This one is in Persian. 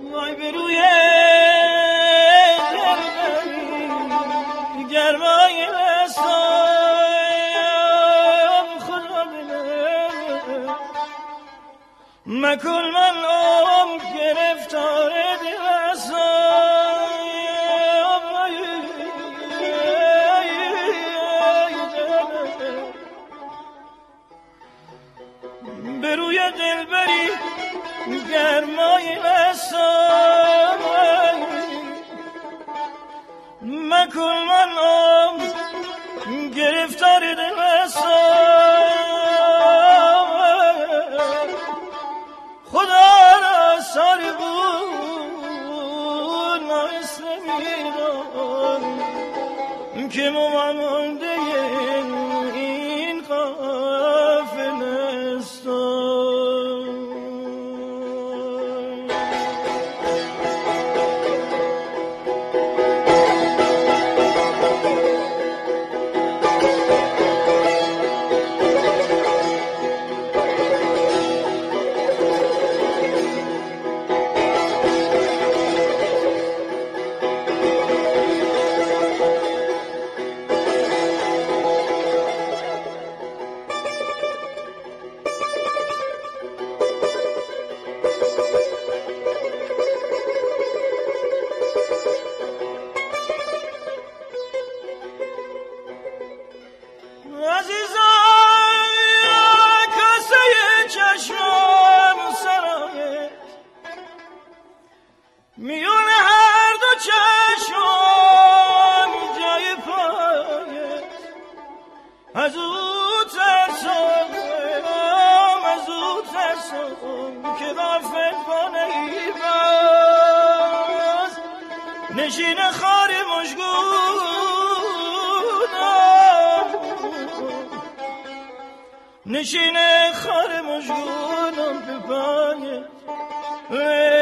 وای به روی گرمای دستام خدا بده مکن من گرفتار دلستام به روی دلبری گرمای دستام مکن من گرفتار دلستام خدا را ساری بود نایست نمیدان که ممانده این قافله استان. میون هر دو چشم جای پایت از او ترسم که غافل کنه ای باز نشین خار مشگونم نشین خار مشگونم به پایت